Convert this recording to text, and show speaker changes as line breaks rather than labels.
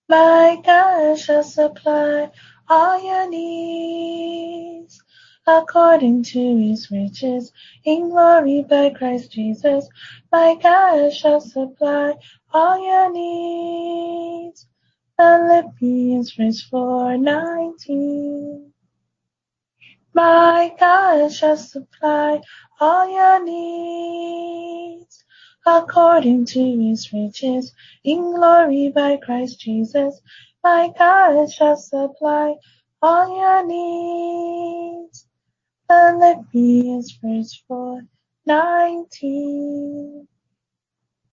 My God shall supply all your needs according to his riches in glory by Christ Jesus. My God shall supply all your needs. Philippians 4:19. My God shall supply all your needs according to his riches in glory by Christ Jesus. My God shall supply all your needs. Philippians 4:19.